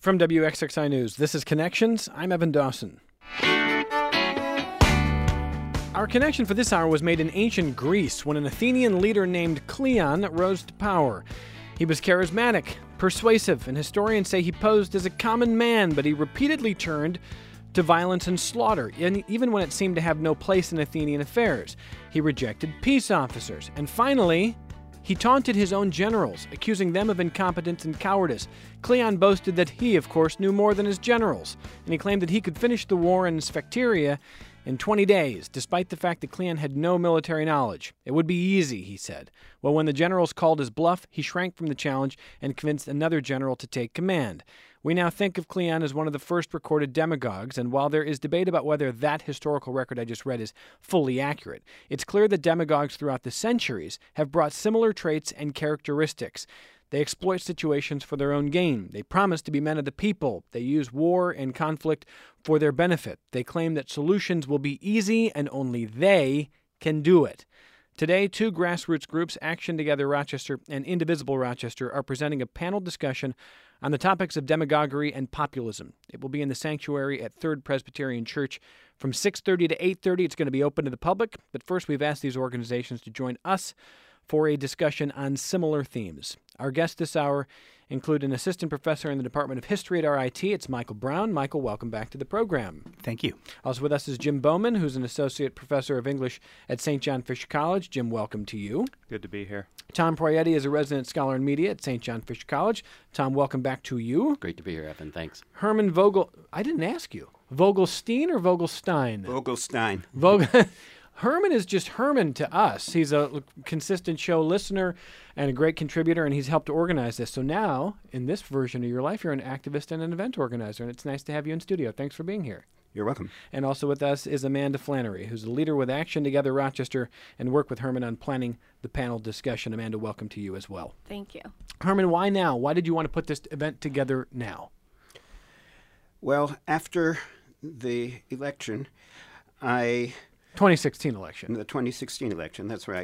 From WXXI News, this is Connections. I'm Evan Dawson. Our connection for this hour was made in ancient Greece when an Athenian leader named Cleon rose to power. He was charismatic, persuasive, and historians say he posed as a common man, but he repeatedly turned to violence and slaughter, even when it seemed to have no place in Athenian affairs. He rejected peace officers, and finally, he taunted his own generals, accusing them of incompetence and cowardice. Cleon boasted that he, of course, knew more than his generals, and he claimed that he could finish the war in Sphacteria in 20 days, despite the fact that Cleon had no military knowledge. It would be easy, he said. Well, when the generals called his bluff, he shrank from the challenge and convinced another general to take command. We now think of Cleon as one of the first recorded demagogues, and while there is debate about whether that historical record I just read is fully accurate, it's clear that demagogues throughout the centuries have brought similar traits and characteristics. They exploit situations for their own gain. They promise to be men of the people. They use war and conflict for their benefit. They claim that solutions will be easy and only they can do it. Today, two grassroots groups, Action Together Rochester and Indivisible Rochester, are presenting a panel discussion on the topics of demagoguery and populism. It will be in the sanctuary at Third Presbyterian Church from 6:30 to 8:30. It's going to be open to the public, but first we've asked these organizations to join us for a discussion on similar themes. Our guests this hour include an assistant professor in the Department of History at RIT. It's Michael Brown. Michael, welcome back to the program. Thank you. Also with us is Jim Bowman, who's an associate professor of English at St. John Fisher College. Jim, welcome to you. Good to be here. Tom Proietti is a resident scholar in media at St. John Fisher College. Tom, welcome back to you. Great to be here, Evan. Thanks. Herman Vogel. I didn't ask you. Vogelstein or Vogelstein? Vogelstein. Herman is just Herman to us. He's a consistent show listener and a great contributor, and he's helped to organize this. So now, in this version of your life, you're an activist and an event organizer, and it's nice to have you in studio. Thanks for being here. You're welcome. And also with us is Amanda Flannery, who's a leader with Action Together Rochester and worked with Herman on planning the panel discussion. Amanda, welcome to you as well. Thank you. Herman, why now? Why did you want to put this event together now? Well, after the election, 2016 election. The 2016 election, that's right.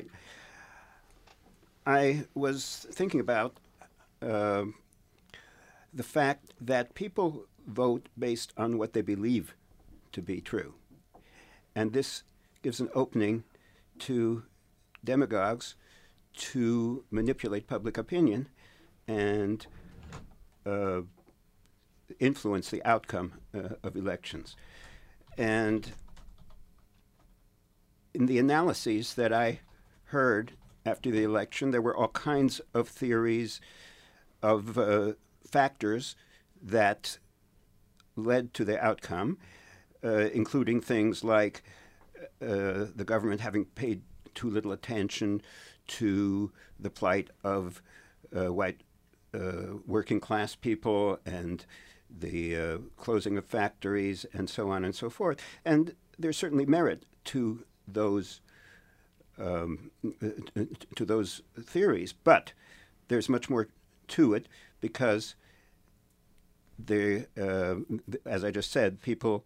I was thinking about the fact that people vote based on what they believe to be true. And this gives an opening to demagogues to manipulate public opinion and influence the outcome of elections. And in the analyses that I heard after the election, there were all kinds of theories of factors that led to the outcome, including things like the government having paid too little attention to the plight of white working class people and the closing of factories and so on and so forth. And there's certainly merit to those theories, but there's much more to it because as I just said, people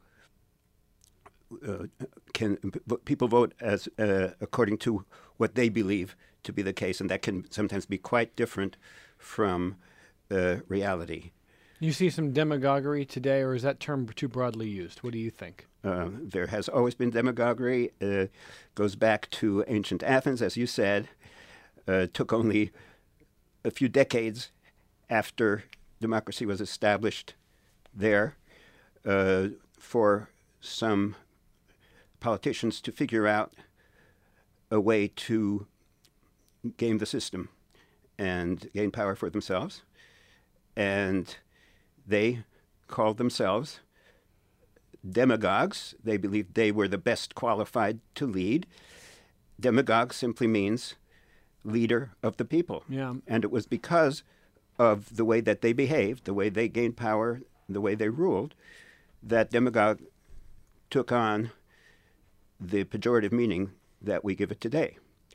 vote as according to what they believe to be the case, and that can sometimes be quite different from reality. You see some demagoguery today, or is that term too broadly used? What do you think? There has always been demagoguery. Goes back to ancient Athens, as you said. Took only a few decades after democracy was established there for some politicians to figure out a way to game the system and gain power for themselves. And they called themselves demagogues. They believed they were the best qualified to lead. Demagogue simply means leader of the people. Yeah. And it was because of the way that they behaved, the way they gained power, the way they ruled, that demagogue took on the pejorative meaning that we give it today.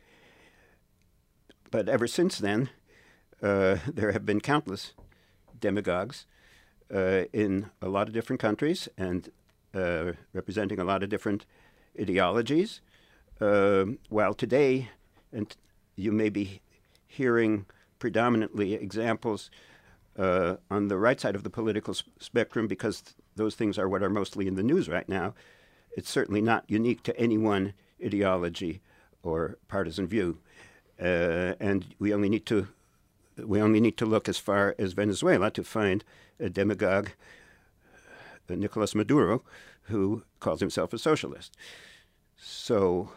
But ever since then, there have been countless demagogues in a lot of different countries and representing a lot of different ideologies. While today, and you may be hearing predominantly examples on the right side of the political spectrum, because those things are what are mostly in the news right now, it's certainly not unique to any one ideology or partisan view. And we only need to look as far as Venezuela to find a demagogue, Nicolas Maduro, who calls himself a socialist. So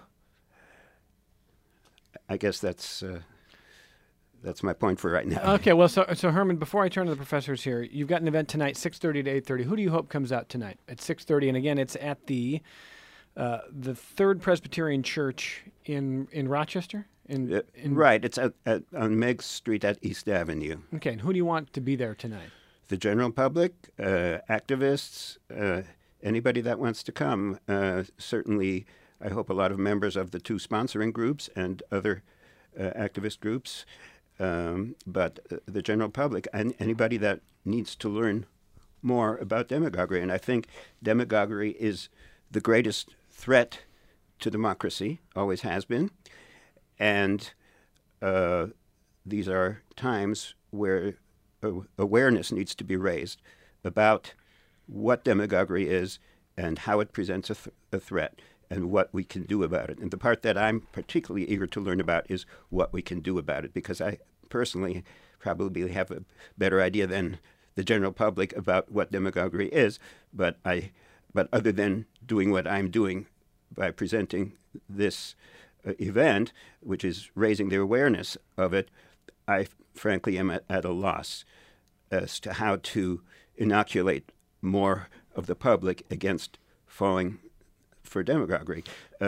I guess that's my point for right now. Okay, well, so Herman, before I turn to the professors here, you've got an event tonight, 6:30 to 8:30. Who do you hope comes out tonight at 6:30? And again, it's at the Third Presbyterian Church in Rochester. Right, it's on Meigs Street at East Avenue. Okay, and who do you want to be there tonight? The general public, activists, anybody that wants to come. Certainly, I hope a lot of members of the two sponsoring groups and other activist groups, but the general public and anybody that needs to learn more about demagoguery. And I think demagoguery is the greatest threat to democracy, always has been. And these are times where awareness needs to be raised about what demagoguery is and how it presents a threat and what we can do about it. And the part that I'm particularly eager to learn about is what we can do about it, because I personally probably have a better idea than the general public about what demagoguery is. But other than doing what I'm doing by presenting this event, which is raising the awareness of it, I frankly am at a loss as to how to inoculate more of the public against falling for demagoguery.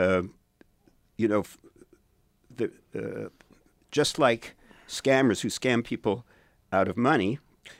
Just like scammers who scam people out of money,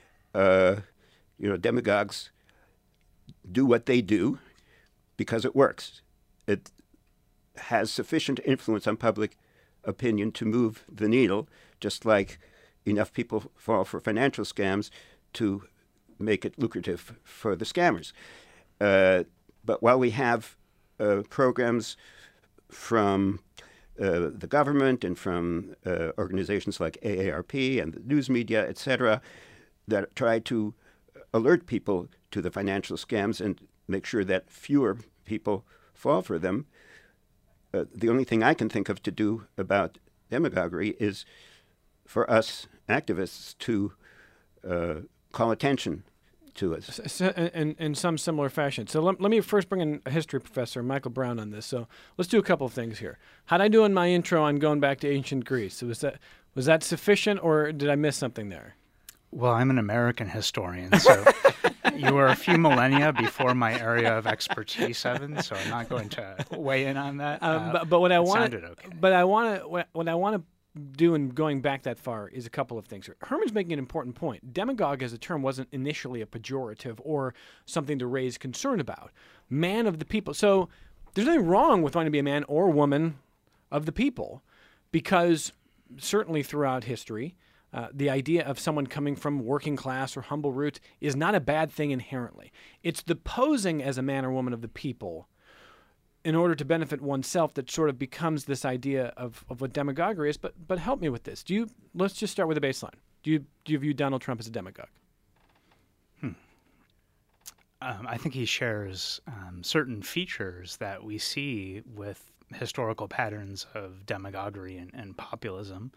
demagogues do what they do because it works. It has sufficient influence on public opinion to move the needle, just like enough people fall for financial scams to make it lucrative for the scammers. But while we have programs from the government and from organizations like AARP and the news media, et cetera, that try to alert people to the financial scams and make sure that fewer people fall for them, the only thing I can think of to do about demagoguery is for us activists to call attention to it. In some similar fashion. So let me first bring in a history professor, Michael Brown, on this. So let's do a couple of things here. How'd I do in my intro on going back to ancient Greece? Was that sufficient, or did I miss something there? Well, I'm an American historian, so you were a few millennia before my area of expertise, Evan. So I'm not going to weigh in on that. But what I want to do in going back that far is a couple of things here. Herman's making an important point. Demagogue as a term wasn't initially a pejorative or something to raise concern about. Man of the people. So there's nothing wrong with wanting to be a man or woman of the people, because certainly throughout history, the idea of someone coming from working class or humble roots is not a bad thing inherently. It's the posing as a man or woman of the people in order to benefit oneself that sort of becomes this idea of what demagoguery is. But help me with this. Let's just start with a baseline. Do you view Donald Trump as a demagogue? I think he shares certain features that we see with historical patterns of demagoguery and populism.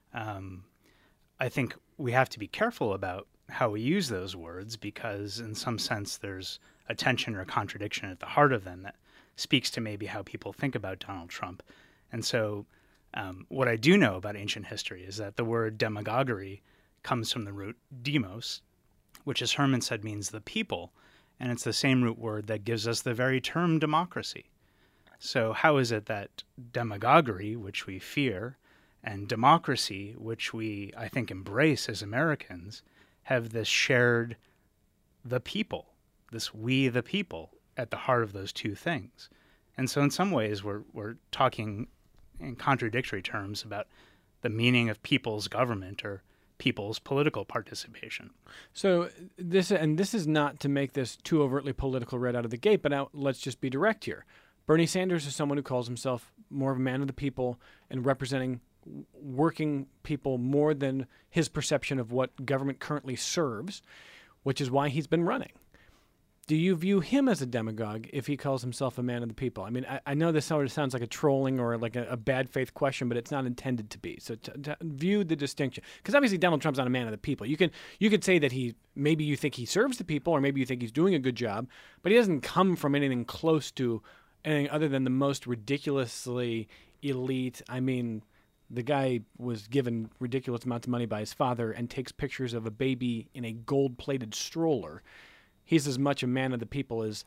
I think we have to be careful about how we use those words, because in some sense there's a tension or a contradiction at the heart of them that speaks to maybe how people think about Donald Trump. And so what I do know about ancient history is that the word demagoguery comes from the root demos, which, as Herman said, means the people. And it's the same root word that gives us the very term democracy. So how is it that demagoguery, which we fear, and democracy, which we, I think, embrace as Americans, have this shared the people, this we the people, at the heart of those two things? And so in some ways we're talking in contradictory terms about the meaning of people's government or people's political participation. So this is not to make this too overtly political right out of the gate, but now let's just be direct here. Bernie Sanders is someone who calls himself more of a man of the people and representing working people more than his perception of what government currently serves, which is why he's been running. Do you view him as a demagogue if he calls himself a man of the people? I mean, I know this sort of sounds like a trolling or like a bad faith question, but it's not intended to be. So to view the distinction, because obviously Donald Trump's not a man of the people. You could say that maybe you think he serves the people, or maybe you think he's doing a good job, but he doesn't come from anything close to anything other than the most ridiculously elite. I mean, the guy was given ridiculous amounts of money by his father and takes pictures of a baby in a gold-plated stroller. He's as much a man of the people as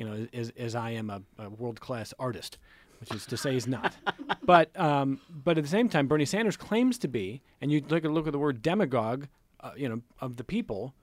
I am a world-class artist, which is to say he's not. But at the same time, Bernie Sanders claims to be, and you look at the word demagogue, of the people.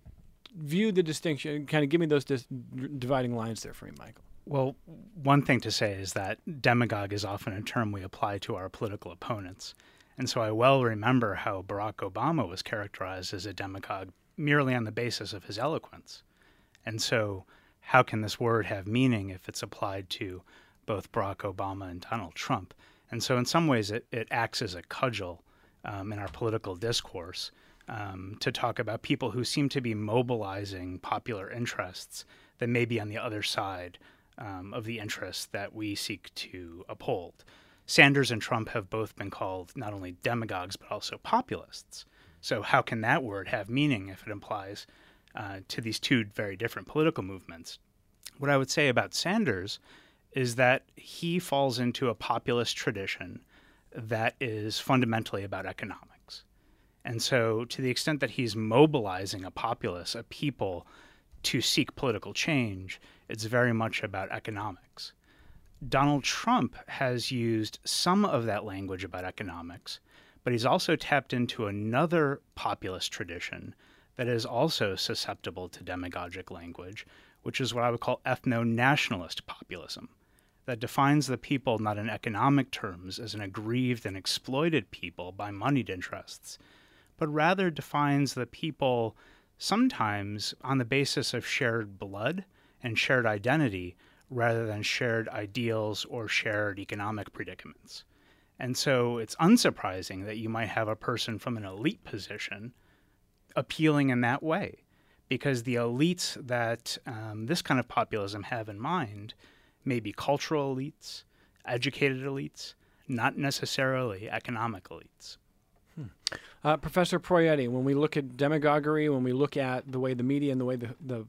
View the distinction. Kind of give me those dividing lines there for me, Michael. Well, one thing to say is that demagogue is often a term we apply to our political opponents. And so I well remember how Barack Obama was characterized as a demagogue merely on the basis of his eloquence. And so how can this word have meaning if it's applied to both Barack Obama and Donald Trump? And so in some ways it acts as a cudgel in our political discourse to talk about people who seem to be mobilizing popular interests that may be on the other side of the interests that we seek to uphold. Sanders and Trump have both been called not only demagogues but also populists. So how can that word have meaning if it implies to these two very different political movements? What I would say about Sanders is that he falls into a populist tradition that is fundamentally about economics. And so to the extent that he's mobilizing a populace, a people, to seek political change, it's very much about economics. Donald Trump has used some of that language about economics, but he's also tapped into another populist tradition that is also susceptible to demagogic language, which is what I would call ethno-nationalist populism, that defines the people not in economic terms as an aggrieved and exploited people by moneyed interests, but rather defines the people sometimes on the basis of shared blood and shared identity rather than shared ideals or shared economic predicaments. And so it's unsurprising that you might have a person from an elite position appealing in that way, because the elites that this kind of populism have in mind may be cultural elites, educated elites, not necessarily economic elites. Professor Proietti, when we look at demagoguery, when we look at the way the media and the way the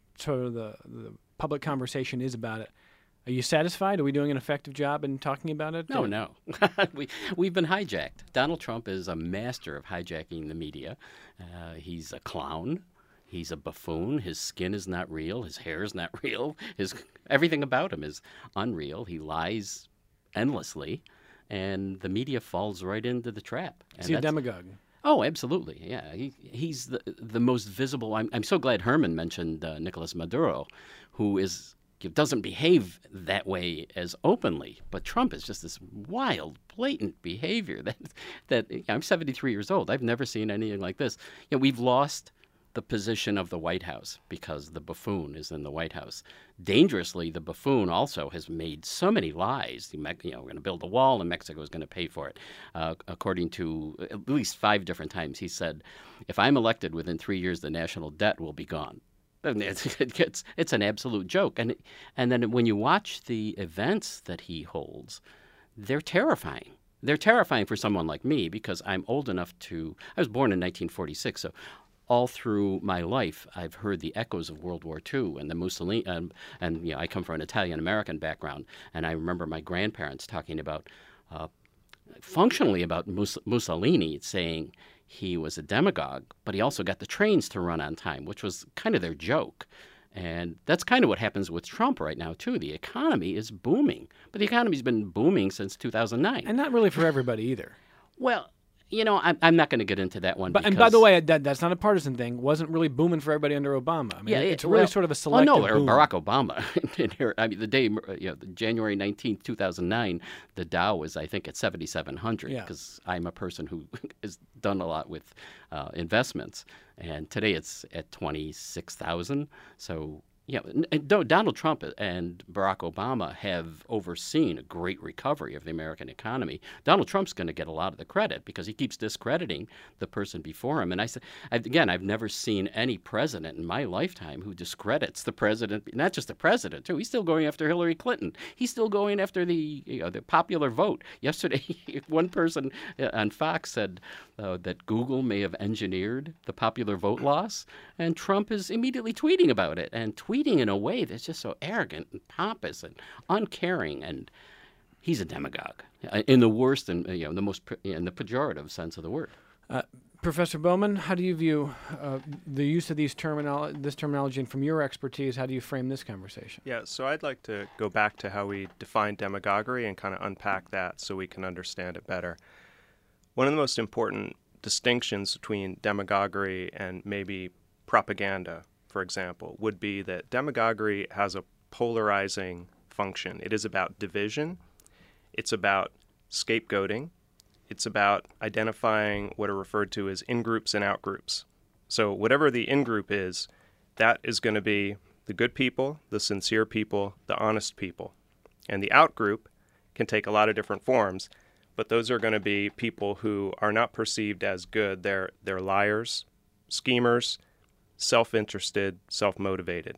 public conversation is about it, are you satisfied? Are we doing an effective job in talking about it? No. We've been hijacked. Donald Trump is a master of hijacking the media. He's a clown. He's a buffoon. His skin is not real. His hair is not real. Everything about him is unreal. He lies endlessly, and the media falls right into the trap. Is he a demagogue? Oh, absolutely. Yeah, he's the most visible. I'm so glad Herman mentioned Nicolas Maduro, who doesn't behave that way as openly, but Trump is just this wild, blatant behavior that I'm 73 years old. I've never seen anything like this. We've lost the position of the White House because the buffoon is in the White House. Dangerously, the buffoon also has made so many lies. We're going to build a wall and Mexico is going to pay for it. According to at least 5 different times, he said, if I'm elected within 3 years, the national debt will be gone. It's an absolute joke. And then when you watch the events that he holds, they're terrifying. They're terrifying for someone like me because I'm old enough I was born in 1946, so all through my life, I've heard the echoes of World War II and the Mussolini, and I come from an Italian-American background, and I remember my grandparents talking about, functionally about Mussolini, saying he was a demagogue, but he also got the trains to run on time, which was kind of their joke. And that's kind of what happens with Trump right now, too. The economy is booming, but the economy's been booming since 2009. And not really for everybody either. Well, I'm not going to get into that one. And by the way, that's not a partisan thing. Wasn't really booming for everybody under Obama. I mean, it's really sort of a selective boom. Barack Obama. The day, January 19th, 2009, the Dow was, I think, at 7,700 because I'm a person who has done a lot with investments. And today it's at 26,000. So Yeah, Donald Trump and Barack Obama have overseen a great recovery of the American economy. Donald Trump's going to get a lot of the credit because he keeps discrediting the person before him. And I've never seen any president in my lifetime who discredits the president, not just the president, too. He's still going after Hillary Clinton. He's still going after the popular vote. Yesterday, one person on Fox said that Google may have engineered the popular vote loss, and Trump is immediately tweeting about it, and tweeting in a way that's just so arrogant and pompous and uncaring, and he's a demagogue in the worst and the most in the pejorative sense of the word. Professor Bowman, how do you view the use of this terminology, and from your expertise, how do you frame this conversation? Yeah, so I'd like to go back to how we define demagoguery and kind of unpack that so we can understand it better. One of the most important distinctions between demagoguery and maybe propaganda, for example, would be that demagoguery has a polarizing function. It is about division. It's about scapegoating. It's about identifying what are referred to as in-groups and out-groups. So whatever the in-group is, that is going to be the good people, the sincere people, the honest people. And the out-group can take a lot of different forms, but those are going to be people who are not perceived as good. They're liars, schemers, self-interested, self-motivated.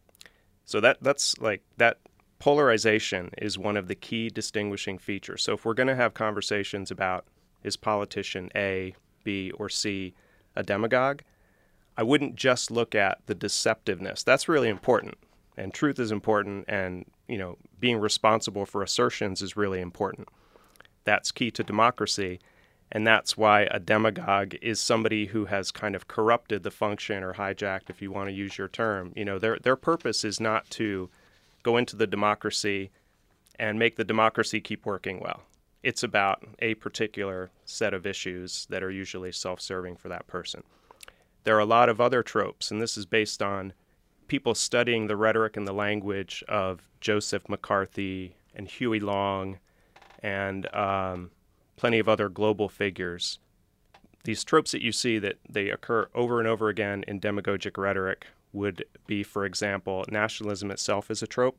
So that's like that polarization is one of the key distinguishing features. So if we're going to have conversations about is politician A, B, or C a demagogue, I wouldn't just look at the deceptiveness. That's really important, and truth is important, and being responsible for assertions is really important. That's key to democracy. And that's why a demagogue is somebody who has kind of corrupted the function or hijacked, if you want to use your term. Their purpose is not to go into the democracy and make the democracy keep working well. It's about a particular set of issues that are usually self-serving for that person. There are a lot of other tropes, and this is based on people studying the rhetoric and the language of Joseph McCarthy and Huey Long and plenty of other global figures. These tropes that you see that they occur over and over again in demagogic rhetoric would be, for example, nationalism itself is a trope.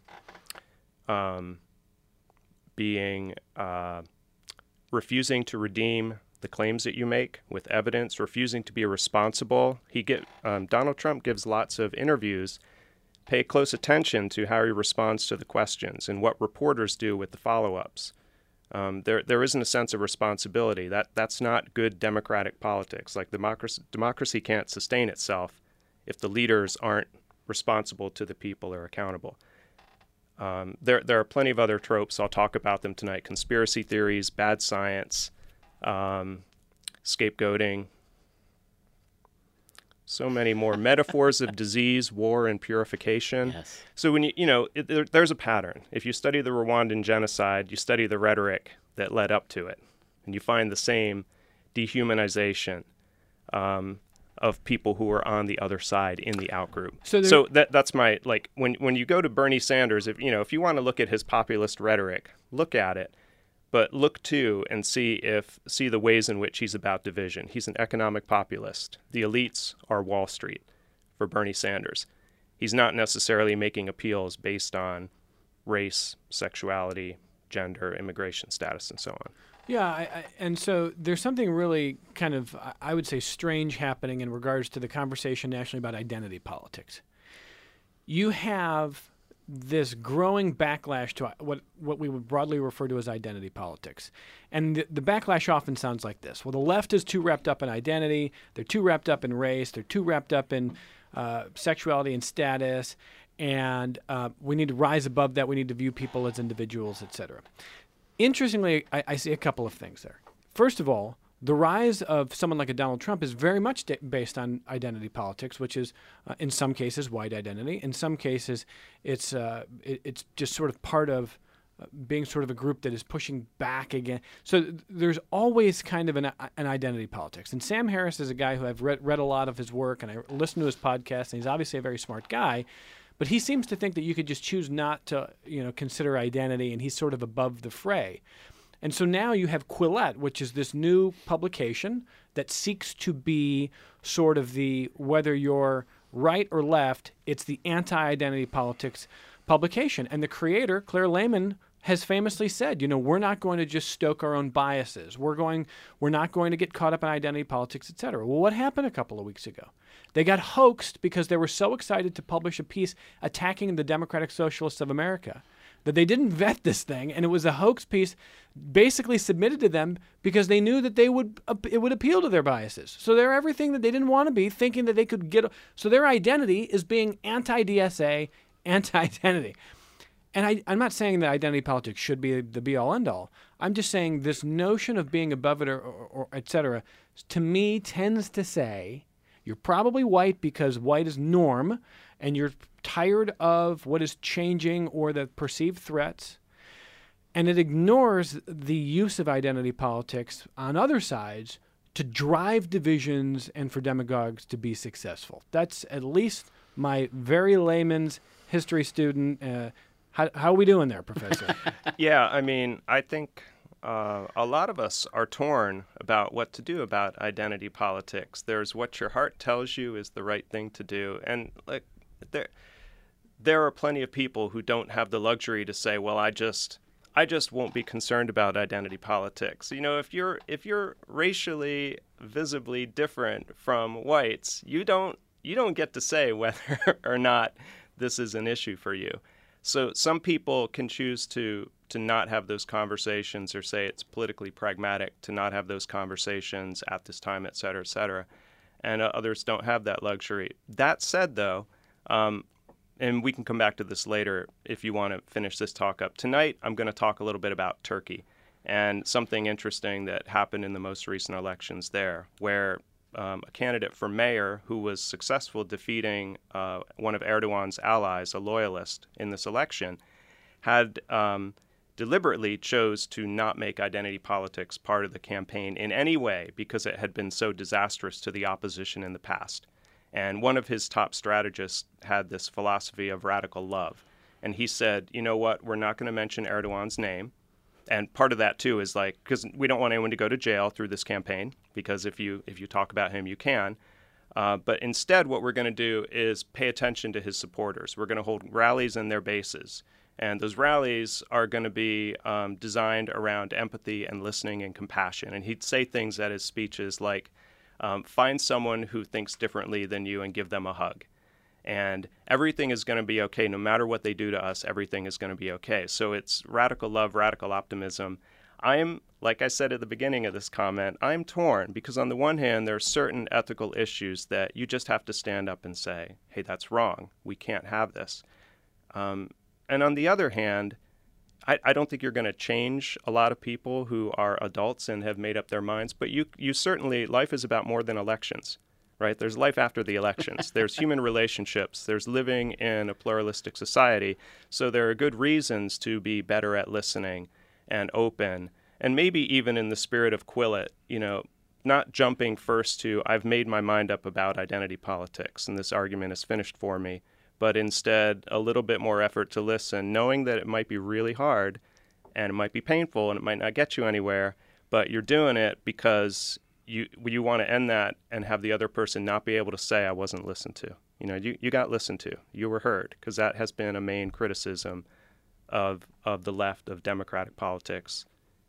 Being refusing to redeem the claims that you make with evidence, refusing to be responsible. Donald Trump gives lots of interviews. Pay close attention to how he responds to the questions and what reporters do with the follow-ups. There isn't a sense of responsibility. That's not good democratic politics. Like democracy can't sustain itself if the leaders aren't responsible to the people or accountable. There are plenty of other tropes. I'll talk about them tonight. Conspiracy theories, bad science, scapegoating. So many more metaphors of disease, war, and purification. Yes. So when there's a pattern. If you study the Rwandan genocide, you study the rhetoric that led up to it, and you find the same dehumanization of people who are on the other side in the outgroup. So that's my when you go to Bernie Sanders, if you want to look at his populist rhetoric, look at it. But look too and see the ways in which he's about division. He's an economic populist. The elites are Wall Street for Bernie Sanders. He's not necessarily making appeals based on race, sexuality, gender, immigration status, and so on. Yeah, and so there's something really kind of, I would say, strange happening in regards to the conversation nationally about identity politics. You have this growing backlash to what we would broadly refer to as identity politics. And the backlash often sounds like this. Well, the left is too wrapped up in identity. They're too wrapped up in race. They're too wrapped up in sexuality and status. And we need to rise above that. We need to view people as individuals, et cetera. Interestingly, I see a couple of things there. First of all, the rise of someone like a Donald Trump is very much based on identity politics, which is, in some cases, white identity. In some cases, it's just sort of part of being sort of a group that is pushing back again. So there's always kind of an identity politics. And Sam Harris is a guy who I've read a lot of his work, and I listen to his podcast, and he's obviously a very smart guy. But he seems to think that you could just choose not to, consider identity, and he's sort of above the fray. And so now you have Quillette, which is this new publication that seeks to be sort of the, whether you're right or left, it's the anti-identity politics publication. And the creator, Claire Lehman, has famously said, we're not going to just stoke our own biases. We're not going to get caught up in identity politics, et cetera. Well, what happened a couple of weeks ago? They got hoaxed because they were so excited to publish a piece attacking the Democratic Socialists of America that they didn't vet this thing, and it was a hoax piece basically submitted to them because they knew that it would appeal to their biases. So they're everything that they didn't want to be, thinking that they could get. So their identity is being anti-DSA, anti-identity. And I'm not saying that identity politics should be the be-all, end-all. I'm just saying this notion of being above it or et cetera, to me, tends to say you're probably white because white is norm, and you're tired of what is changing or the perceived threats, and it ignores the use of identity politics on other sides to drive divisions and for demagogues to be successful. That's at least my very layman's history student. How are we doing there, Professor? Yeah, I think a lot of us are torn about what to do about identity politics. There's what your heart tells you is the right thing to do, and there are plenty of people who don't have the luxury to say, well, I just won't be concerned about identity politics. If you're racially visibly different from whites, you don't get to say whether or not this is an issue for you. So some people can choose to not have those conversations, or say it's politically pragmatic to not have those conversations at this time, et cetera, and others don't have that luxury. That said, though, and we can come back to this later if you want to finish this talk up. Tonight, I'm going to talk a little bit about Turkey and something interesting that happened in the most recent elections there, where a candidate for mayor who was successful defeating one of Erdogan's allies, a loyalist, in this election, had deliberately chose to not make identity politics part of the campaign in any way because it had been so disastrous to the opposition in the past. And one of his top strategists had this philosophy of radical love. And he said, you know what, we're not going to mention Erdogan's name. And part of that, too, is because we don't want anyone to go to jail through this campaign, because if you talk about him, you can. But instead, what we're going to do is pay attention to his supporters. We're going to hold rallies in their bases. And those rallies are going to be designed around empathy and listening and compassion. And he'd say things at his speeches like, find someone who thinks differently than you and give them a hug. And everything is going to be okay. No matter what they do to us, everything is going to be okay. So it's radical love, radical optimism. Like I said at the beginning of this comment, I'm torn because on the one hand, there are certain ethical issues that you just have to stand up and say, hey, that's wrong. We can't have this. And on the other hand, I don't think you're going to change a lot of people who are adults and have made up their minds, but you certainly, life is about more than elections, right? There's life after the elections. There's human relationships. There's living in a pluralistic society. So there are good reasons to be better at listening and open, and maybe even in the spirit of Quillette, not jumping first to, I've made my mind up about identity politics and this argument is finished for me, but instead a little bit more effort to listen, knowing that it might be really hard and it might be painful and it might not get you anywhere, but you're doing it because you want to end that and have the other person not be able to say, I wasn't listened to. You got listened to. You were heard, because that has been a main criticism of the left, of democratic politics,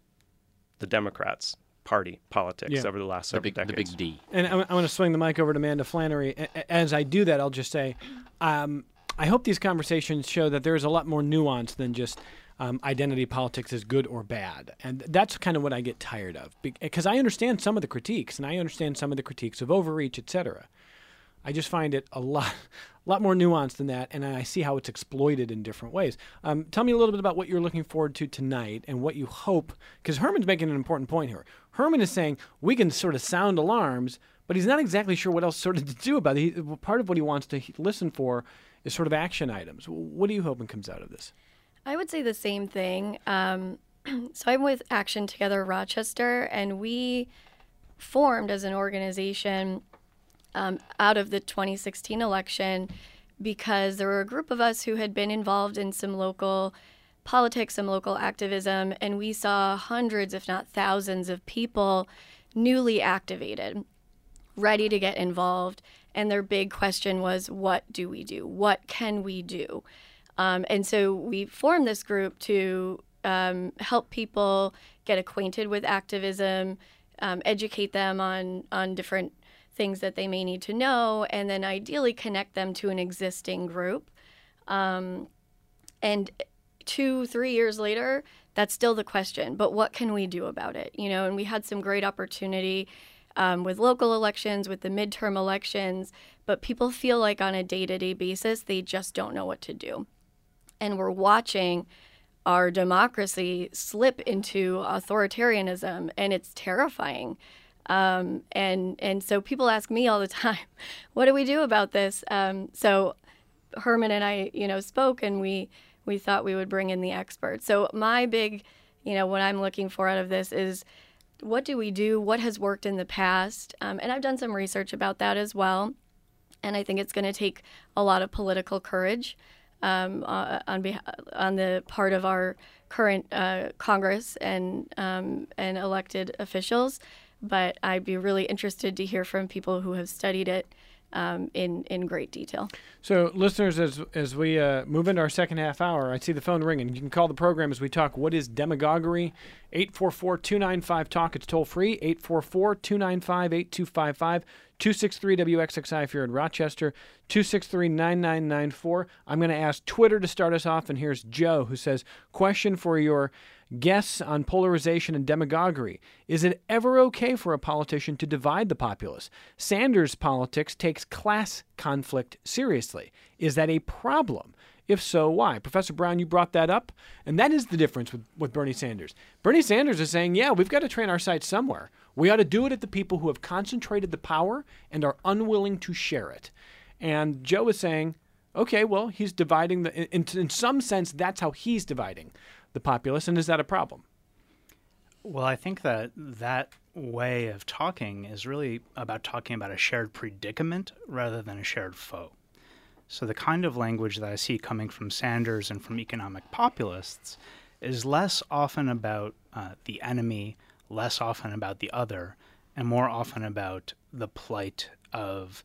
the Democrats' party politics over the last several decades. The big D. And I want to swing the mic over to Amanda Flannery. As I do that, I'll just say, I hope these conversations show that there's a lot more nuance than just identity politics is good or bad. And that's kind of what I get tired of. Because I understand some of the critiques, and I understand some of the critiques of overreach, et cetera. I just find it a lot more nuanced than that, and I see how it's exploited in different ways. Tell me a little bit about what you're looking forward to tonight and what you hope, because Herman's making an important point here. Herman is saying we can sort of sound alarms, but he's not exactly sure what else sort of to do about it. Part of what he wants to listen for is sort of action items. What are you hoping comes out of this? I would say the same thing. So I'm with Action Together Rochester, and we formed as an organization out of the 2016 election because there were a group of us who had been involved in some local politics, some local activism, and we saw hundreds, if not thousands, of people newly activated, ready to get involved. And their big question was, what do we do? What can we do? And so we formed this group to help people get acquainted with activism, educate them on different things that they may need to know, and then ideally connect them to an existing group. And 2-3 years later, that's still the question, but what can we do about it? And we had some great opportunity with local elections, with the midterm elections, but people feel like on a day-to-day basis, they just don't know what to do. And we're watching our democracy slip into authoritarianism, and it's terrifying. And so people ask me all the time, what do we do about this? So Herman and I, spoke, and we thought we would bring in the experts. So my big, what I'm looking for out of this is, what do we do? What has worked in the past? And I've done some research about that as well. And I think it's going to take a lot of political courage on the part of our current Congress and elected officials. But I'd be really interested to hear from people who have studied it in great detail. So, listeners, as we move into our second half hour, I see the phone ringing. You can call the program as we talk. What is demagoguery? 844-295-TALK. It's toll free. 844-295-8255. 263-WXXI if you're in Rochester. 263-9994. I'm going to ask Twitter to start us off, and here's Joe who says, question for your guests on polarization and demagoguery. Is it ever okay for a politician to divide the populace? Sanders' politics takes class conflict seriously. Is that a problem? If so, why? Professor Brown, you brought that up, and that is the difference with Bernie Sanders. Bernie Sanders is saying, yeah, we've got to train our sights somewhere. We ought to do it at the people who have concentrated the power and are unwilling to share it. And Joe is saying, okay, well, he's dividing in some sense, that's how he's dividing the populace, and is that a problem? Well, I think that way of talking is really about talking about a shared predicament rather than a shared foe. So the kind of language that I see coming from Sanders and from economic populists is less often about the enemy, less often about the other, and more often about the plight of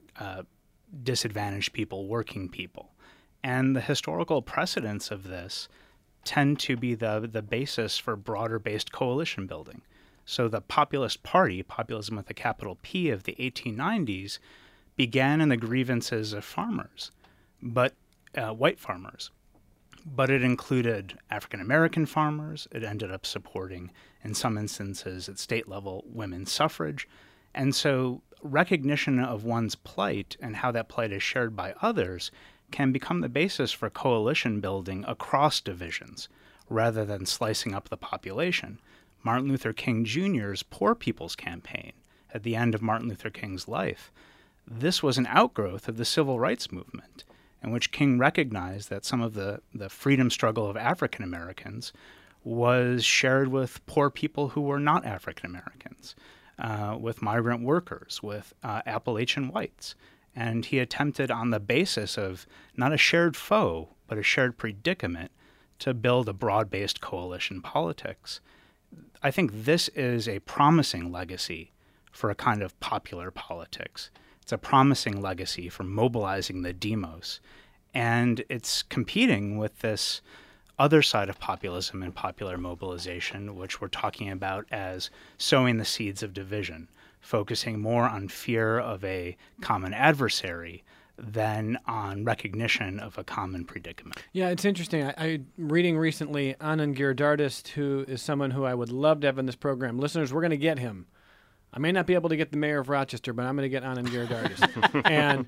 disadvantaged people, working people. And the historical precedents of this tend to be the basis for broader-based coalition building. So the Populist Party, populism with a capital P, of the 1890s, began in the grievances of farmers, but white farmers. But it included African-American farmers. It ended up supporting, in some instances at state level, women's suffrage. And so recognition of one's plight and how that plight is shared by others can become the basis for coalition building across divisions rather than slicing up the population. Martin Luther King Jr.'s Poor People's Campaign at the end of Martin Luther King's life, this was an outgrowth of the civil rights movement in which King recognized that some of the freedom struggle of African Americans was shared with poor people who were not African Americans, with migrant workers, with Appalachian whites. And he attempted, on the basis of not a shared foe, but a shared predicament, to build a broad-based coalition politics. I think this is a promising legacy for a kind of popular politics. It's a promising legacy for mobilizing the demos. And it's competing with this other side of populism and popular mobilization, which we're talking about as sowing the seeds of division, focusing more on fear of a common adversary than on recognition of a common predicament. Yeah, it's interesting. I'm reading recently Anand Giridharadas, who is someone who I would love to have in this program. Listeners, we're going to get him. I may not be able to get the mayor of Rochester, but I'm going to get Anand Giridharadas.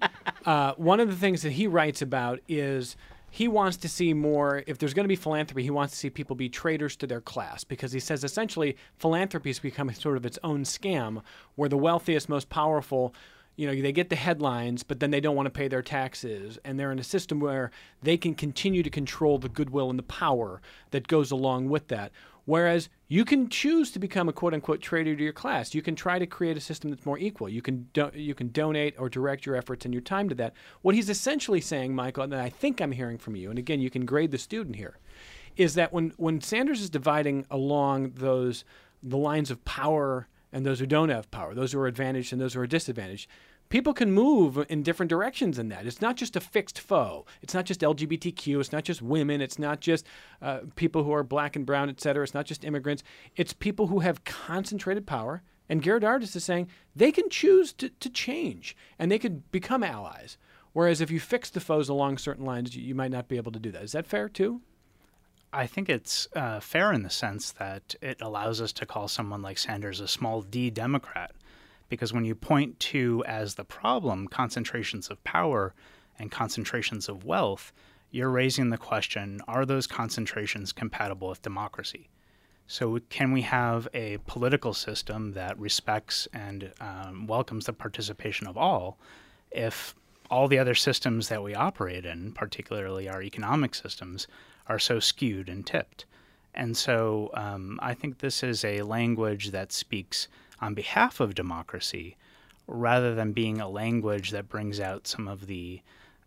And one of the things that he writes about is he wants to see more, if there's going to be philanthropy, he wants to see people be traitors to their class, because he says essentially philanthropy is becoming sort of its own scam where the wealthiest, most powerful, they get the headlines, but then they don't want to pay their taxes. And they're in a system where they can continue to control the goodwill and the power that goes along with that. Whereas you can choose to become a quote-unquote traitor to your class. You can try to create a system that's more equal. You can donate or direct your efforts and your time to that. What he's essentially saying, Michael, and I think I'm hearing from you, and again, you can grade the student here, is that when Sanders is dividing along the lines of power and those who don't have power, those who are advantaged and those who are disadvantaged, people can move in different directions in that. It's not just a fixed foe. It's not just LGBTQ. It's not just women. It's not just people who are black and brown, et cetera. It's not just immigrants. It's people who have concentrated power. And Geerhardus is saying they can choose to change, and they could become allies. Whereas if you fix the foes along certain lines, you might not be able to do that. Is that fair, too? I think it's fair in the sense that it allows us to call someone like Sanders a small d Democrat. Because when you point to, as the problem, concentrations of power and concentrations of wealth, you're raising the question, are those concentrations compatible with democracy? So can we have a political system that respects and welcomes the participation of all if all the other systems that we operate in, particularly our economic systems, are so skewed and tipped? And so I think this is a language that speaks on behalf of democracy, rather than being a language that brings out some of the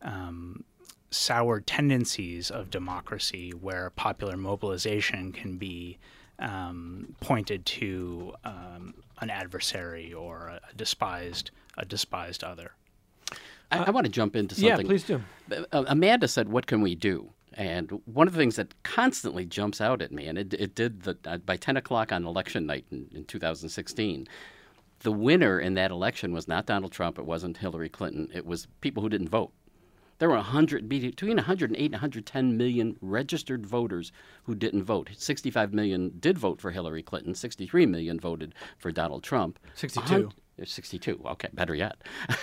sour tendencies of democracy, where popular mobilization can be pointed to an adversary or a despised other. I want to jump into something. Yeah, please do. Amanda said, "What can we do?" And one of the things that constantly jumps out at me, and it did by 10 o'clock on election night in 2016, the winner in that election was not Donald Trump. It wasn't Hillary Clinton. It was people who didn't vote. There were between 108 and 110 million registered voters who didn't vote. 65 million did vote for Hillary Clinton. 63 million voted for Donald Trump. 62. 62. Okay, better yet.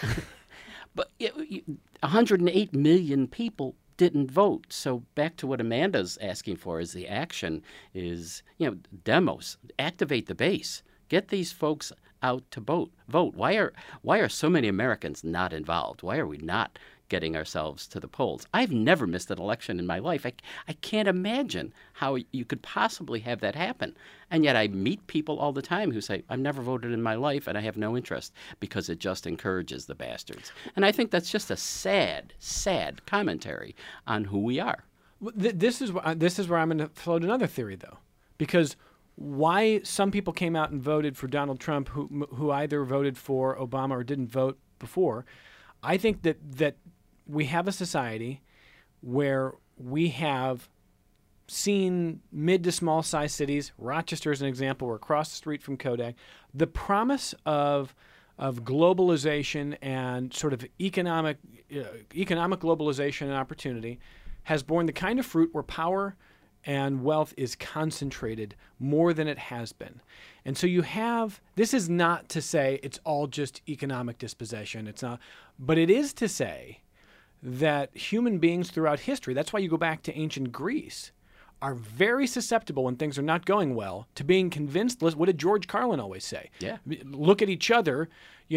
But 108 million people didn't vote. So back to what Amanda's asking for is the action is, demos, activate the base, get these folks out to vote. Why are so many Americans not involved? Why are we not getting ourselves to the polls? I've never missed an election in my life. I can't imagine how you could possibly have that happen. And yet I meet people all the time who say, I've never voted in my life and I have no interest, because it just encourages the bastards. And I think that's just a sad, sad commentary on who we are. This is where I'm going to float another theory, though, because why some people came out and voted for Donald Trump who either voted for Obama or didn't vote before. I think that we have a society where we have seen mid to small size cities, Rochester is an example, we're across the street from Kodak, the promise of globalization and sort of economic globalization and opportunity has borne the kind of fruit where power and wealth is concentrated more than it has been. And so you have, this is not to say it's all just economic dispossession. It's not, but it is to say that human beings throughout history, that's why you go back to ancient Greece, are very susceptible when things are not going well to being convinced. What did George Carlin always say? Yeah. Look at each other.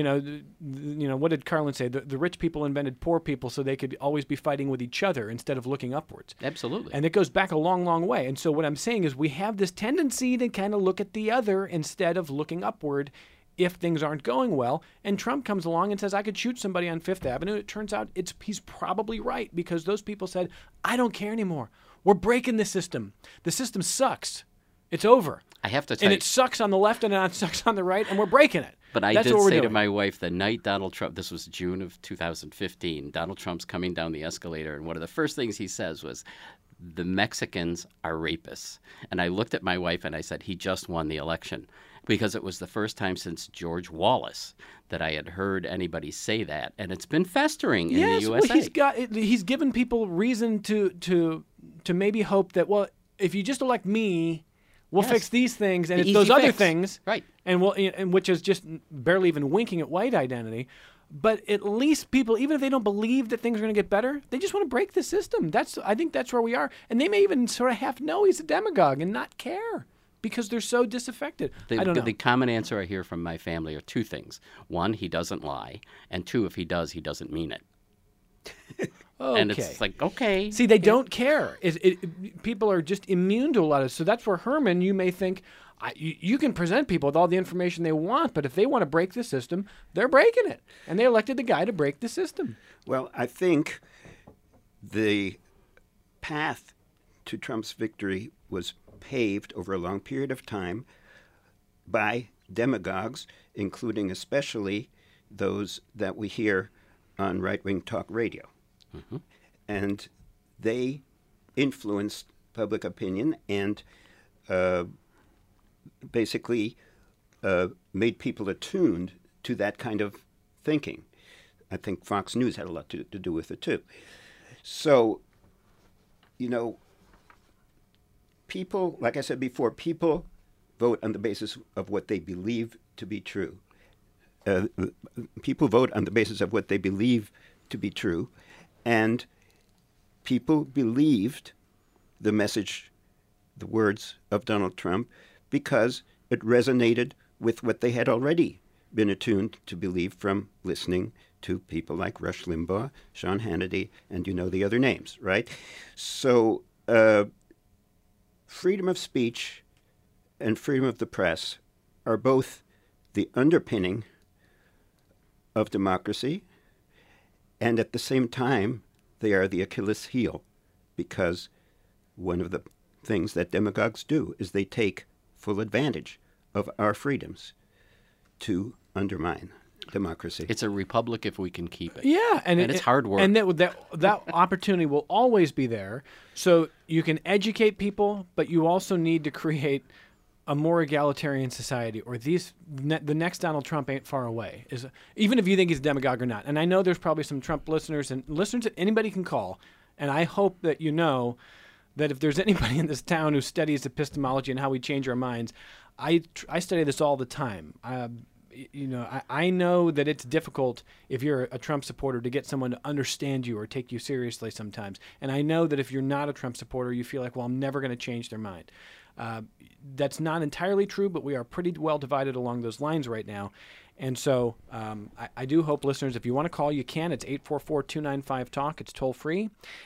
What did Carlin say? The rich people invented poor people so they could always be fighting with each other instead of looking upwards. Absolutely. And it goes back a long, long way. And so what I'm saying is we have this tendency to kind of look at the other instead of looking upward if things aren't going well. And Trump comes along and says, I could shoot somebody on Fifth Avenue. It turns out he's probably right, because those people said, I don't care anymore. We're breaking the system. The system sucks. It's over. I have to tell you. And it sucks on the left and it sucks on the right, and we're breaking it. But I That's did what we're say to doing. my wife the night Donald Trump, this was June of 2015, Donald Trump's coming down the escalator, and one of the first things he says was, the Mexicans are rapists. And I looked at my wife and I said, he just won the election. Because it was the first time since George Wallace that I had heard anybody say that. And it's been festering in the USA. Well, he's given people reason to maybe hope that, well, if you just elect me, we'll fix these things, and The it's those easy other fix. things, Right. and which is just barely even winking at white identity. But at least people, even if they don't believe that things are going to get better, they just want to break the system. I think that's where we are. And they may even sort of half know he's a demagogue and not care because they're so disaffected. I don't know. The common answer I hear from my family are two things. One, he doesn't lie. And two, if he does, he doesn't mean it. Okay. And it's like, okay. See, they don't care. People are just immune to a lot of. So that's where Herman, you may think, you can present people with all the information they want, but if they want to break the system, they're breaking it. And they elected the guy to break the system. Well, I think the path to Trump's victory was paved over a long period of time by demagogues, including especially those that we hear on right-wing talk radio. Mm-hmm. And they influenced public opinion and basically made people attuned to that kind of thinking. I think Fox News had a lot to do with it too. So, people, like I said before, people vote on the basis of what they believe to be true. People vote on the basis of what they believe to be true, and people believed the message, the words of Donald Trump, because it resonated with what they had already been attuned to believe from listening to people like Rush Limbaugh, Sean Hannity, and the other names, right? So freedom of speech and freedom of the press are both the underpinning of democracy, and at the same time, they are the Achilles heel, because one of the things that demagogues do is they take full advantage of our freedoms to undermine democracy. It's a republic if we can keep it. Yeah, and it's hard work. And that opportunity will always be there. So you can educate people, but you also need to create a more egalitarian society, or the next Donald Trump ain't far away. Even if you think he's a demagogue or not. And I know there's probably some Trump listeners, and listeners that anybody can call, and I hope that you know that if there's anybody in this town who studies epistemology and how we change our minds, I study this all the time. I know that it's difficult if you're a Trump supporter to get someone to understand you or take you seriously sometimes. And I know that if you're not a Trump supporter, you feel like, well, I'm never going to change their mind. That's not entirely true, but we are pretty well divided along those lines right now. And so I do hope, listeners, if you want to call, you can. It's 844-295-TALK. It's toll free.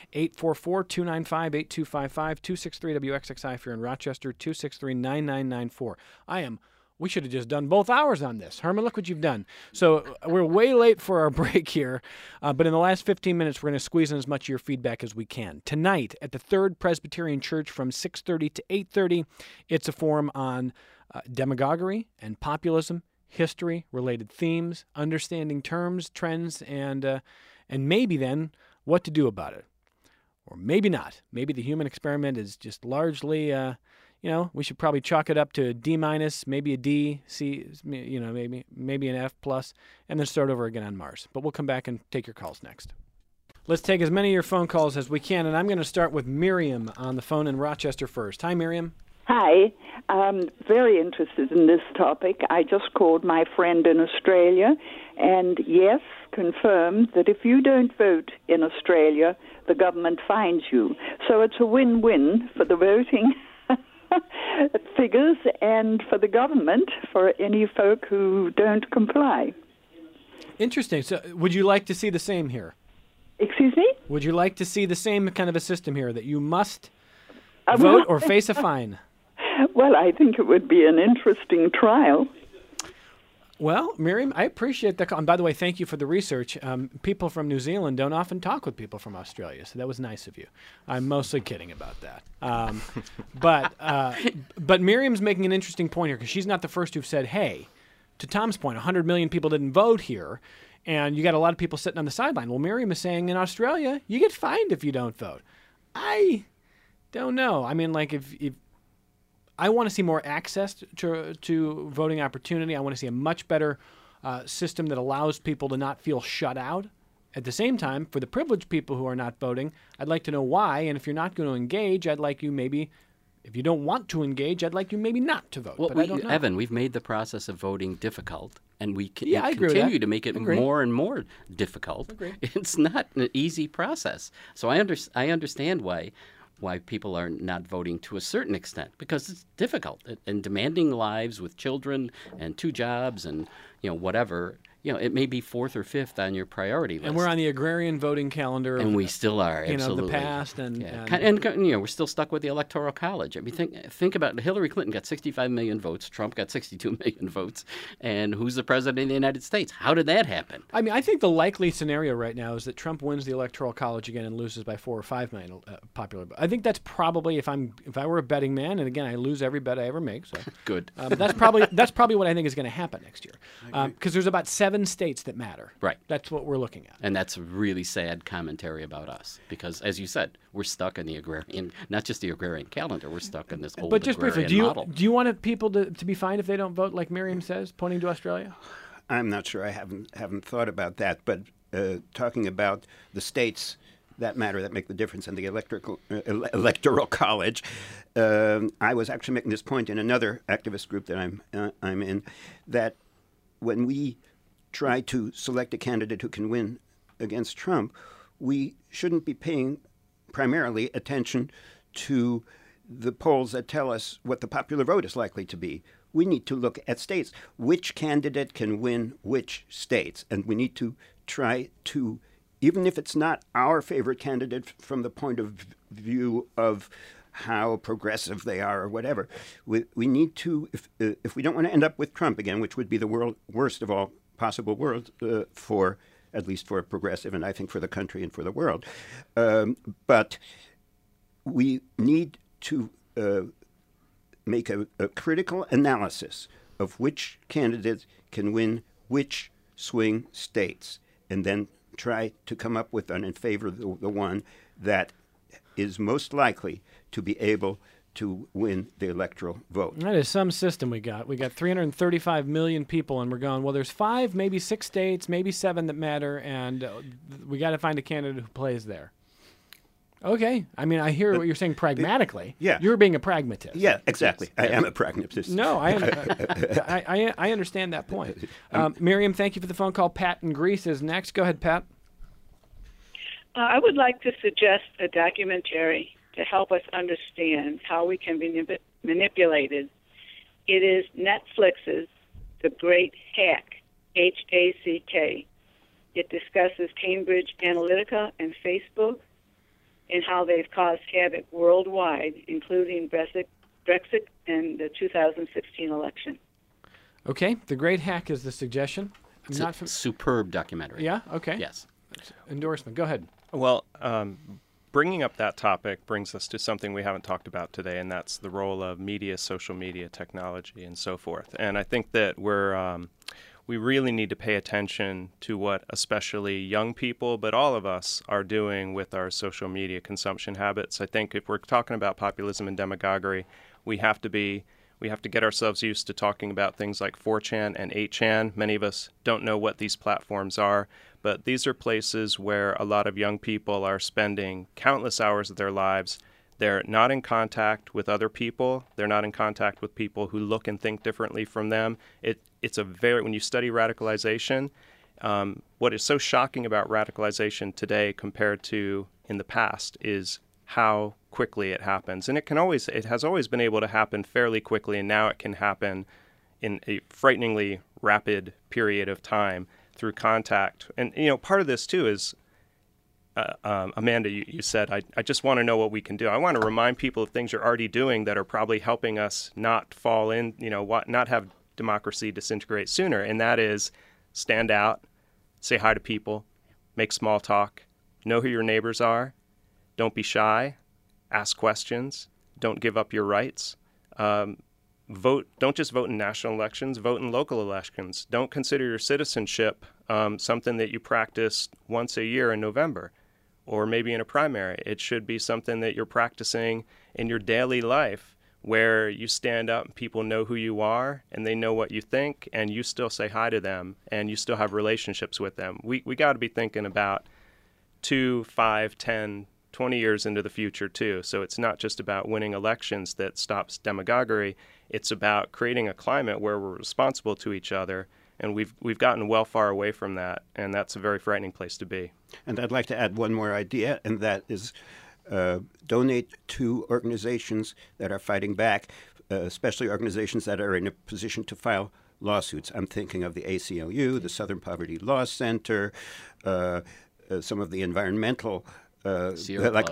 844-295-8255, 263-WXXI if you're in Rochester, 263-9994. We should have just done both hours on this. Herman, look what you've done. So we're way late for our break here, but in the last 15 minutes, we're going to squeeze in as much of your feedback as we can. Tonight at the Third Presbyterian Church from 6:30 to 8:30, it's a forum on demagoguery and populism, history, related themes, understanding terms, trends, and maybe then what to do about it. Or maybe not. Maybe the human experiment is just largely... we should probably chalk it up to a D-, maybe a D, C, maybe an F+, and then start over again on Mars. But we'll come back and take your calls next. Let's take as many of your phone calls as we can, and I'm going to start with Miriam on the phone in Rochester first. Hi, Miriam. Hi. I'm very interested in this topic. I just called my friend in Australia, and yes, confirmed that if you don't vote in Australia, the government fines you. So it's a win-win for the voting figures and for the government, for any folk who don't comply. Interesting. So would you like to see the same here? Excuse me? Would you like to see the same kind of a system here, that you must vote or face a fine? Well, I think it would be an interesting trial. Well, Miriam, I appreciate that. And by the way, thank you for the research. People from New Zealand don't often talk with people from Australia, so that was nice of you. I'm mostly kidding about that. But Miriam's making an interesting point here, because she's not the first who've said, hey, to Tom's point, 100 million people didn't vote here, and you got a lot of people sitting on the sideline. Well, Miriam is saying in Australia, you get fined if you don't vote. I don't know. I mean, like, if I want to see more access to voting opportunity. I want to see a much better system that allows people to not feel shut out. At the same time, for the privileged people who are not voting, I'd like to know why. And if you're not going to engage, I'd like you maybe, if you don't want to engage, I'd like you maybe not to vote. Well, but I don't know. Evan, we've made the process of voting difficult, and we I agree with continue that. to make it Agree. more and more difficult. Agree. It's not an easy process. So I understand why people are not voting to a certain extent, because it's difficult and demanding lives with children and 2 jobs and whatever. It may be 4th or 5th on your priority list. And we're on the agrarian voting calendar. And we still are, absolutely. The past. And we're still stuck with the Electoral College. I mean, think about it. Hillary Clinton got 65 million votes. Trump got 62 million votes. And who's the president of the United States? How did that happen? I mean, I think the likely scenario right now is that Trump wins the Electoral College again and loses by 4 or 5 million popular. I think that's probably, if I were a betting man, and again, I lose every bet I ever make. So good. That's probably what I think is going to happen next year. Because there's about 7 7 states that matter. Right. That's what we're looking at. And that's a really sad commentary about us because, as you said, we're stuck in the agrarian, not just the agrarian calendar, we're stuck in this old But just briefly, agrarian model. do you want people to be fined if they don't vote, like Miriam says, pointing to Australia? I'm not sure. I haven't thought about that. But talking about the states that matter, that make the difference in the electoral college, I was actually making this point in another activist group that I'm in, that when we try to select a candidate who can win against Trump, we shouldn't be paying primarily attention to the polls that tell us what the popular vote is likely to be. We need to look at states. Which candidate can win which states? And we need to try to, even if it's not our favorite candidate from the point of view of how progressive they are or whatever, we need to, if we don't want to end up with Trump again, which would be the worst of all possible worlds for, at least for a progressive, and I think for the country and for the world. But we need to make a critical analysis of which candidate can win which swing states, and then try to come up with one in favor of the one that is most likely to be able to win the electoral vote. That is some system we got. We got 335 million people, and we're going, well, there's 5, maybe 6 states, maybe 7 that matter, and we got to find a candidate who plays there. Okay. I mean, I hear what you're saying pragmatically. Yeah. You're being a pragmatist. Yeah, exactly. I am a pragmatist. No, I understand that point. Miriam, thank you for the phone call. Pat in Greece is next. Go ahead, Pat. I would like to suggest a documentary to help us understand how we can be manipulated. It is Netflix's The Great Hack, Hack. It discusses Cambridge Analytica and Facebook and how they've caused havoc worldwide, including Brexit and the 2016 election. Okay, The Great Hack is the suggestion. It's a superb documentary. Yeah, okay. Yes. Endorsement. Go ahead. Well, bringing up that topic brings us to something we haven't talked about today, and that's the role of media, social media, technology, and so forth. And I think that we really need to pay attention to what especially young people, but all of us, are doing with our social media consumption habits. I think if we're talking about populism and demagoguery, we have to get ourselves used to talking about things like 4chan and 8chan. Many of us don't know what these platforms are, but these are places where a lot of young people are spending countless hours of their lives. They're not in contact with other people. They're not in contact with people who look and think differently from them. When you study radicalization, what is so shocking about radicalization today compared to in the past is how quickly it happens. And it has always been able to happen fairly quickly, and now it can happen in a frighteningly rapid period of time through contact. And, part of this too is, Amanda, you said, I just want to know what we can do. I want to remind people of things you're already doing that are probably helping us not fall in, not have democracy disintegrate sooner. And that is stand out, say hi to people, make small talk, know who your neighbors are, don't be shy, ask questions, don't give up your rights. Vote. Don't just vote in national elections, vote in local elections. Don't consider your citizenship something that you practice once a year in November or maybe in a primary. It should be something that you're practicing in your daily life where you stand up and people know who you are and they know what you think and you still say hi to them and you still have relationships with them. We got to be thinking about 2, 5, 10, 20 years into the future too. So it's not just about winning elections that stops demagoguery. It's about creating a climate where we're responsible to each other, and we've gotten well far away from that, and that's a very frightening place to be. And I'd like to add one more idea, and that is donate to organizations that are fighting back, especially organizations that are in a position to file lawsuits. I'm thinking of the ACLU, the Southern Poverty Law Center, some of the environmental Sierra like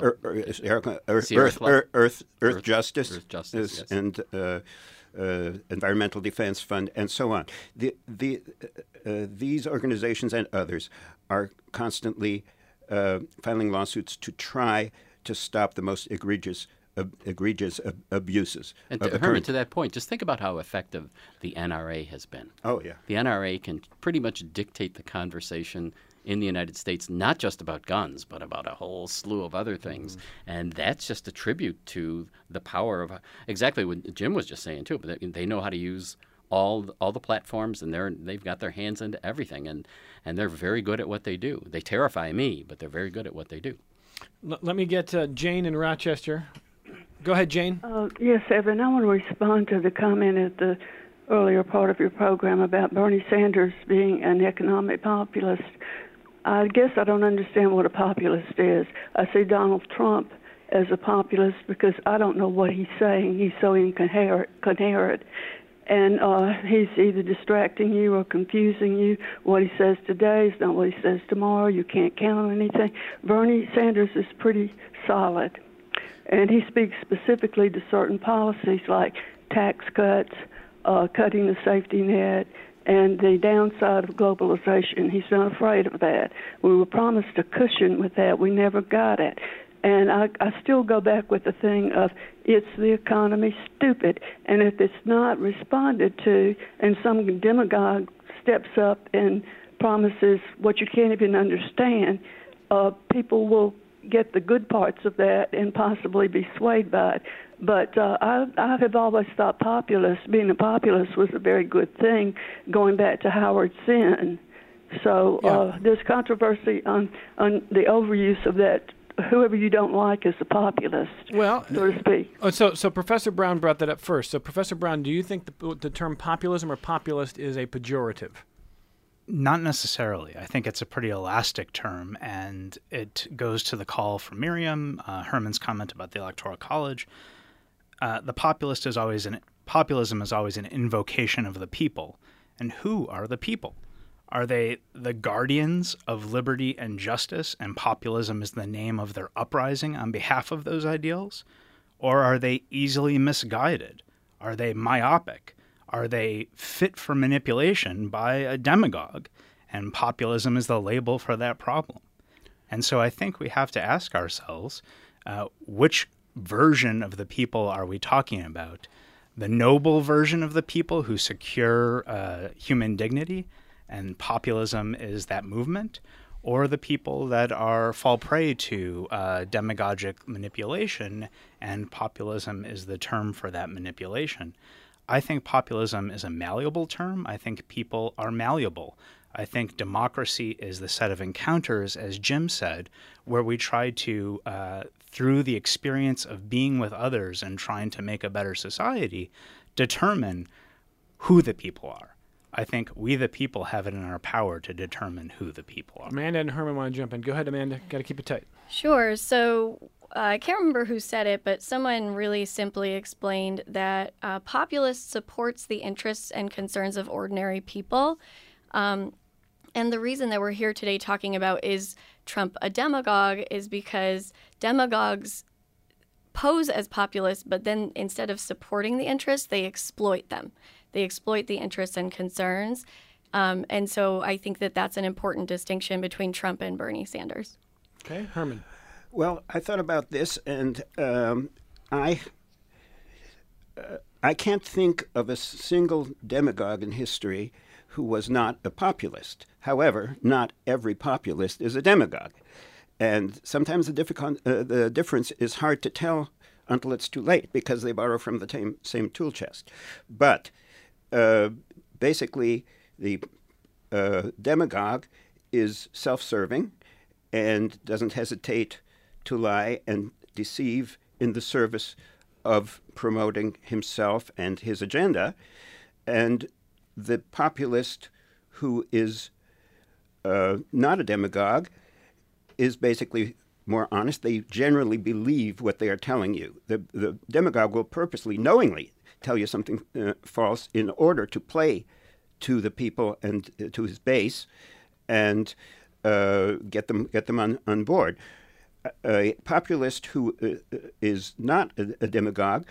Earth Justice, yes. And Environmental Defense Fund, and so on. These organizations and others are constantly filing lawsuits to try to stop the most egregious egregious abuses. And of the Herman, current. to that point, just think about how effective the NRA has been. Oh, yeah. The NRA can pretty much dictate the conversation in the United States, not just about guns, but about a whole slew of other things. And that's just a tribute to the power of exactly what Jim was just saying, too. But they know how to use all the platforms, and they've got their hands into everything. And they're very good at what they do. They terrify me, but they're very good at what they do. Let me get Jane in Rochester. Go ahead, Jane. Yes, Evan, I want to respond to the comment at the earlier part of your program about Bernie Sanders being an economic populist. I guess I don't understand what a populist is. I see Donald Trump as a populist because I don't know what he's saying. He's so incoherent. And he's either distracting you or confusing you. What he says today is not what he says tomorrow. You can't count on anything. Bernie Sanders is pretty solid. And he speaks specifically to certain policies like tax cuts, cutting the safety net, and the downside of globalization. He's not afraid of that. We were promised a cushion with that. We never got it. And I still go back with the thing of it's the economy, stupid. And if it's not responded to and some demagogue steps up and promises what you can't even understand, people will get the good parts of that and possibly be swayed by it. But I have always thought being a populist was a very good thing, going back to Howard Zinn. So there's controversy on the overuse of that. Whoever you don't like is a populist, so to speak. So Professor Brown brought that up first. So Professor Brown, do you think the term populism or populist is a pejorative? Not necessarily. I think it's a pretty elastic term, and it goes to the call from Miriam, Herman's comment about the Electoral College. Populism is always an invocation of the people. And who are the people? Are they the guardians of liberty and justice, and populism is the name of their uprising on behalf of those ideals? Or are they easily misguided? Are they myopic? Are they fit for manipulation by a demagogue? And populism is the label for that problem. And so I think we have to ask ourselves, which version of the people are we talking about? The noble version of the people who secure human dignity, and populism is that movement, or the people that fall prey to demagogic manipulation, and populism is the term for that manipulation. I think populism is a malleable term. I think people are malleable. I think democracy is the set of encounters, as Jim said, where we try to, through the experience of being with others and trying to make a better society, determine who the people are. I think we, the people, have it in our power to determine who the people are. Amanda and Herman want to jump in. Go ahead, Amanda. Got to keep it tight. Sure. So I can't remember who said it, but someone really simply explained that populist supports the interests and concerns of ordinary people. And the reason that we're here today talking about is Trump a demagogue is because demagogues pose as populists, but then instead of supporting the interests, they exploit them. They exploit the interests and concerns. And so I think that that's an important distinction between Trump and Bernie Sanders. Okay, Herman. Well, I thought about this, and I can't think of a single demagogue in history who was not a populist. However, not every populist is a demagogue. And sometimes the difference is hard to tell until it's too late because they borrow from the same tool chest. But basically, the demagogue is self-serving and doesn't hesitate to lie and deceive in the service of promoting himself and his agenda. And the populist who is not a demagogue is basically more honest. They generally believe what they are telling you. The demagogue will purposely, knowingly tell you something false in order to play to the people and to his base and get them on board. A populist who is not a demagogue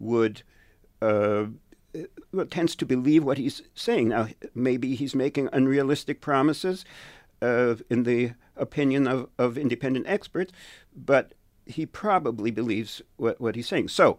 tends to believe what he's saying. Now, maybe he's making unrealistic promises in the opinion of independent experts, but he probably believes what he's saying. So,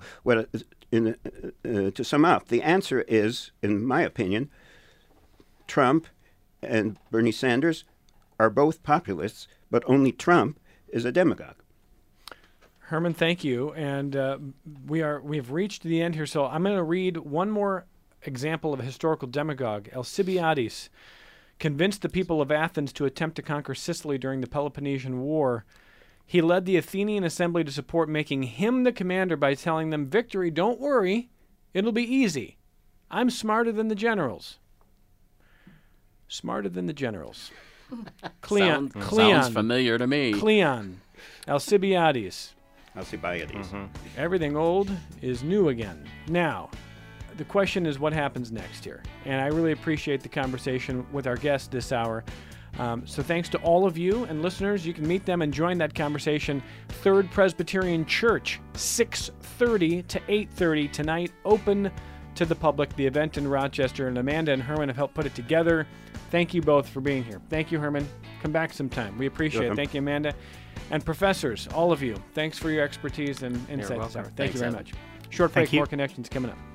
to sum up, the answer is, in my opinion, Trump and Bernie Sanders are both populists, but only Trump is a demagogue. Herman, thank you. And we've reached the end here, so I'm going to read one more example of a historical demagogue. Alcibiades convinced the people of Athens to attempt to conquer Sicily during the Peloponnesian War. He led the Athenian assembly to support making him the commander by telling them, "Victory, don't worry, it'll be easy. I'm smarter than the generals." Smarter than the generals. Cleon. Sounds familiar to me. Cleon. Alcibiades. Alcibiades. Everything old is new again. Now, the question is what happens next here? And I really appreciate the conversation with our guest this hour. So thanks to all of you and listeners. You can meet them and join that conversation. Third Presbyterian Church, 6:30 to 8:30 tonight, open to the public. The event in Rochester, and Amanda and Herman have helped put it together. Thank you both for being here. Thank you, Herman. Come back sometime. We appreciate it. Thank you, Amanda. And professors, all of you, thanks for your expertise and insight this hour. Thank you very much. Short break, more Connections coming up.